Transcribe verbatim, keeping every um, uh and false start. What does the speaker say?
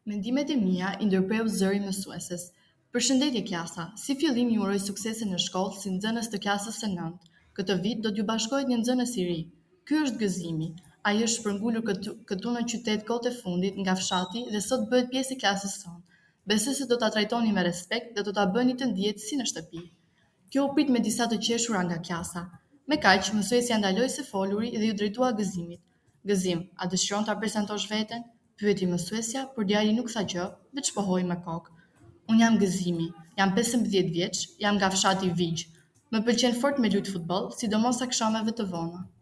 Mendimet e mia i ndërpreu zëri mësueses. Përshëndetje klasa, si fillim ju uroj suksese në shkollë si nxënës të klasës së nëntë. Këtë vit do t'ju bashkohet një nxënës i ri. Ky është Gëzimi. Ai është shpërngulur këtu, këtu në qytet kohët e fundit nga fshati dhe sot bëhet pjesë e klasës sonë. Besoj se do ta trajtoni me respekt dhe do ta bëni të ndihet si në shtëpi. Kjo u prit me disa të qeshura nga klasa. Me kaq, mësuesja ndaloi së foluri dhe ju drejtua Gëzimit. Gëzim, a dëshiron ta prezantosh veten? Pyeti mësuesja, por djali nuk tha gjë, veç pohoi me kokë. Unë jam Gëzimi, jam pesëmbëdhjetë vjeç, jam nga fshati Vigj. Më pëlqen fort me lut futboll, sidomos akşameve të vona.